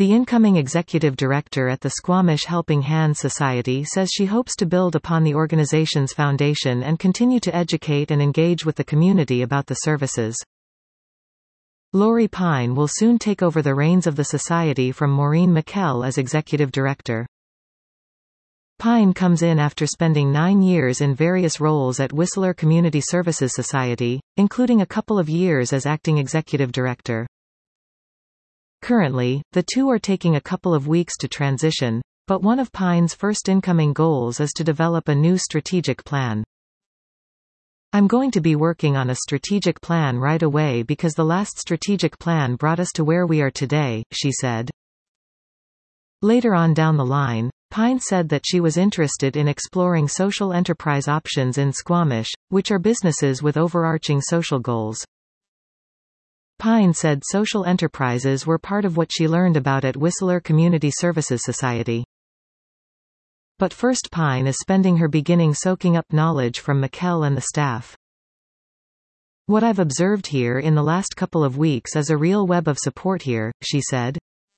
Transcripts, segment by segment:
The incoming executive director at the Squamish Helping Hands Society says she hopes to build upon the organization's foundation and continue to educate and engage with the community about the services. Lori Pine will soon take over the reins of the society from Maureen McKell as executive director. Pine comes in after spending 9 years in various roles at Whistler Community Services Society, including a couple of years as acting executive director. Currently, the two are taking a couple of weeks to transition, but one of Pine's first incoming goals is to develop a new strategic plan. "I'm going to be working on a strategic plan right away because the last strategic plan brought us to where we are today," she said. Later on down the line, Pine said that she was interested in exploring social enterprise options in Squamish, which are businesses with overarching social goals. Pine said social enterprises were part of what she learned about at Whistler Community Services Society. But first, Pine is spending her beginning soaking up knowledge from McKell and the staff. "What I've observed here in the last couple of weeks is a real web of support here," she said.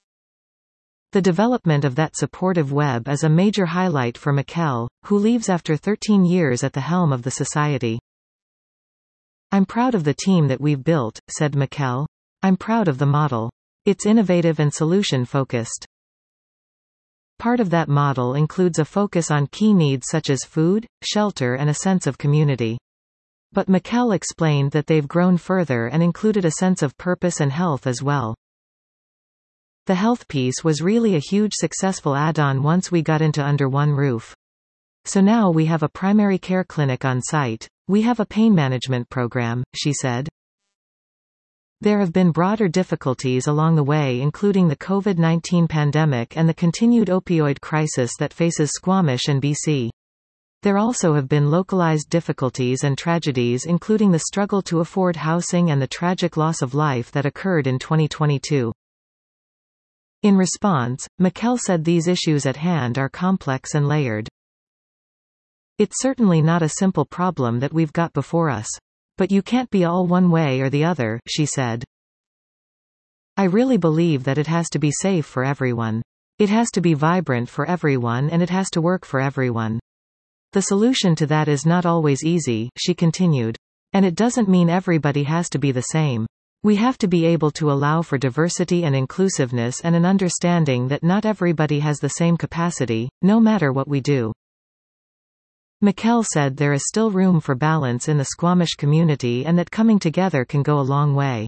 The development of that supportive web is a major highlight for McKell, who leaves after 13 years at the helm of the society. "I'm proud of the team that we've built," said McKell. "I'm proud of the model. It's innovative and solution-focused. Part of that model includes a focus on key needs such as food, shelter and a sense of community." But McKell explained that they've grown further and included a sense of purpose and health as well. "The health piece was really a huge successful add-on once we got into under one roof. So now we have a primary care clinic on site. We have a pain management program," she said. There have been broader difficulties along the way, including the COVID-19 pandemic and the continued opioid crisis that faces Squamish and BC. There also have been localized difficulties and tragedies, including the struggle to afford housing and the tragic loss of life that occurred in 2022. In response, McKell said these issues at hand are complex and layered. "It's certainly not a simple problem that we've got before us. But you can't be all one way or the other," she said. "I really believe that it has to be safe for everyone. It has to be vibrant for everyone and it has to work for everyone. The solution to that is not always easy," she continued. "And it doesn't mean everybody has to be the same. We have to be able to allow for diversity and inclusiveness and an understanding that not everybody has the same capacity, no matter what we do." McKell said there is still room for balance in the Squamish community and that coming together can go a long way.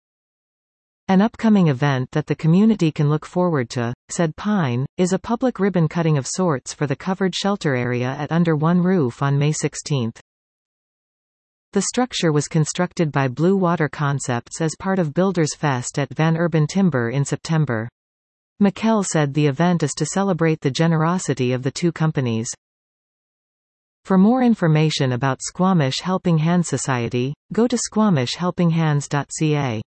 An upcoming event that the community can look forward to, said Pine, is a public ribbon cutting of sorts for the covered shelter area at Under One Roof on May 16. The structure was constructed by Blue Water Concepts as part of Builders Fest at Van Urban Timber in September. McKell said the event is to celebrate the generosity of the two companies. For more information about Squamish Helping Hands Society, go to squamishhelpinghands.ca.